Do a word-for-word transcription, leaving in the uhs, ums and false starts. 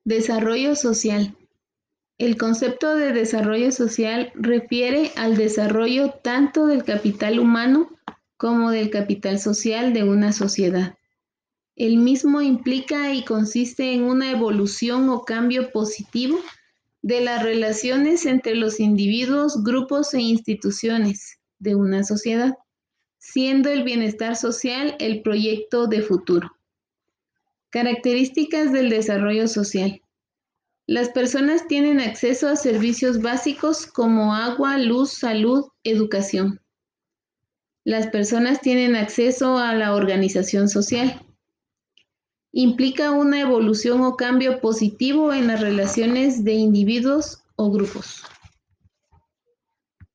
Desarrollo social. El concepto de desarrollo social refiere al desarrollo tanto del capital humano como del capital social de una sociedad. El mismo implica y consiste en una evolución o cambio positivo de las relaciones entre los individuos, grupos e instituciones de una sociedad, siendo el bienestar social el proyecto de futuro. Características del desarrollo social. Las personas tienen acceso a servicios básicos como agua, luz, salud, educación. Las personas tienen acceso a la organización social. Implica una evolución o cambio positivo en las relaciones de individuos o grupos.